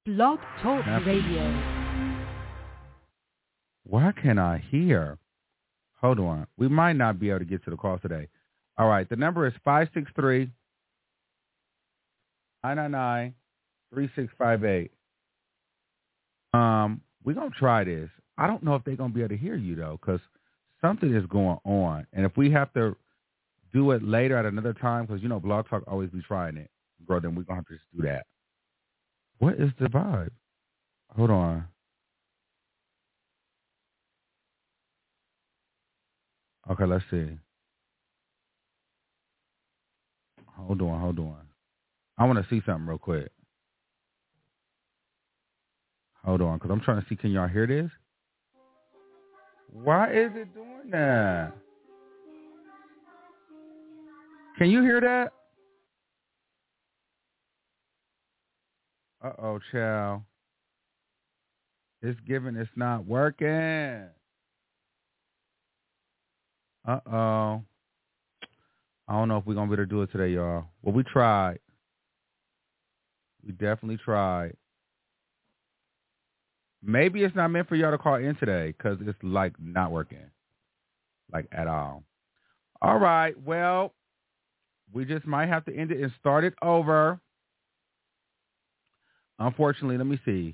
Blog Talk Radio. Why can't I hear? Hold on. We might not be able to get to the call today. All right. The number is 563-999-3658. We're going to try this. I don't know if they're going to be able to hear you, though, because something is going on. And if we have to do it later at another time, because, you know, Blog Talk always be trying it, bro, then we're going to have to just do that. What is the vibe? Hold on. Okay, let's see. Hold on. I want to see something real quick. Hold on, because I'm trying to see, can y'all hear this? Why is it doing that? Can you hear that? Uh-oh, child. It's giving, it's not working. Uh-oh. I don't know if we're going to be able to do it today, y'all. Well, we tried. We definitely tried. Maybe it's not meant for y'all to call in today because it's, like, not working. Like, at all. All right. Well, we just might have to end it and start it over. Unfortunately, let me see.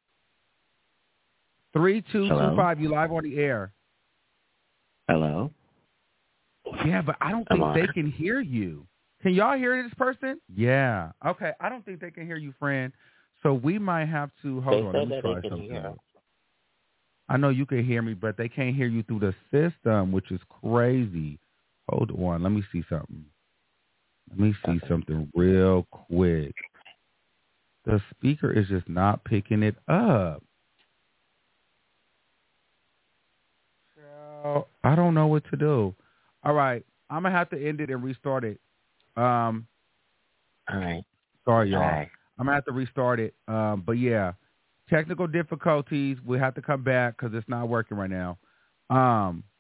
3225, you live on the air. Hello? Yeah, but I don't think they can hear you. Can y'all hear this person? Yeah. Okay. I don't think they can hear you, friend. So we might have to hold on. Let me try something. I know you can hear me, but they can't hear you through the system, which is crazy. Hold on. Let me see something. Let me see something real quick. The speaker is just not picking it up. So I don't know what to do. All right. I'm going to have to end it and restart it. All right. Sorry, y'all. All right. I'm going to have to restart it. But, yeah, technical difficulties. We have to come back because it's not working right now.